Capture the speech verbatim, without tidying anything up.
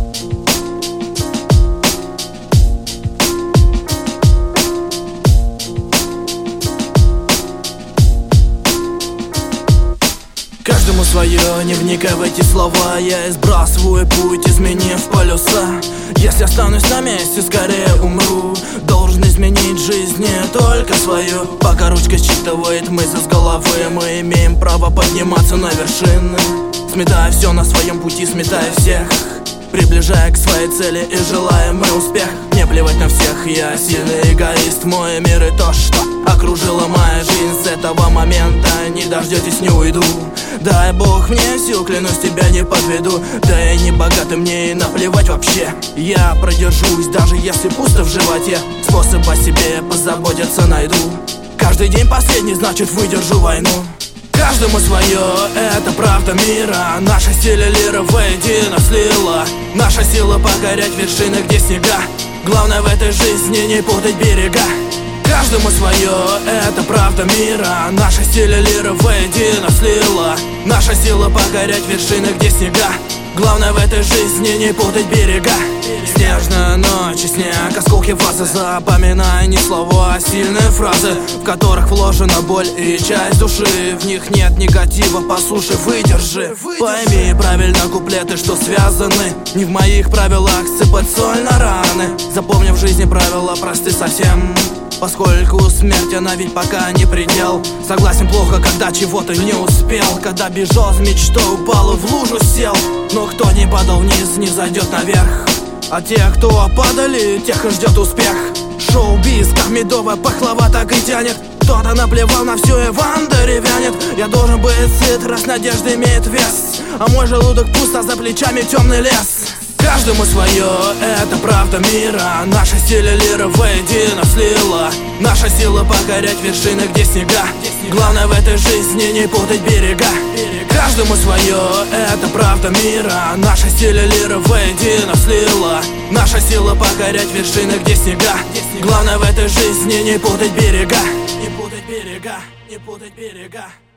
Каждому свое, не вникай в эти слова. Я сбрасываю путь, изменив полюса. Если останусь на месте, скорее умру. Должен изменить жизнь не только свою. Пока ручка считывает мысли с головы, мы имеем право подниматься на вершины. Сметая все на своем пути, сметая всех, приближая к своей цели и желая мы успех. Не плевать на всех, я сильный эгоист. Мой мир и то, что окружила моя жизнь. С этого момента не дождетесь, не уйду. Дай Бог мне сил, клянусь, тебя не подведу. Да и не богатый, мне и наплевать вообще. Я продержусь, даже если пусто в животе. Способ о себе позаботиться найду. Каждый день последний, значит выдержу войну. Каждому свое, это правда мира. Наша сила лира воедино слила. Наша сила покорять вершины, где снега. Главное в этой жизни не путать берега. Каждому свое, это правда мира. Наша сила лира воедино слила. Наша сила покорять вершины, где снега. Главное в этой жизни не путать берега. Снежная ночь и снег, осколки вазы. Запоминай не слова, а сильные фразы, в которых вложена боль и часть души. В них нет негатива, послушай, выдержи. Пойми правильно куплеты, что связаны. Не в моих правилах сыпать соль на раны. Запомни в жизни правила просты совсем, поскольку смерть, она ведь пока не предел. Согласен, плохо, когда чего-то не успел. Когда бежал с мечтой, упал и в лужу сел. Но кто не падал вниз, не зайдет наверх. А те, кто падали, тех и ждет успех. Шоу-биз, как медовая пахлава, так и тянет. Кто-то наплевал на все, и вам деревянет. Я должен быть сыт, раз надежда имеет вес. А мой желудок пуст, а за плечами темный лес. Каждому свое, это правда мира. Наша сила лира воедино слила. Наша сила покорять вершины, где снега. Главное в этой жизни не путать берега. Каждому свое, это правда мира. Наша сила лира воедино слила. Наша сила покорять вершины, где снега. Главное в этой жизни не путать берега. Не путать берега, не путать берега.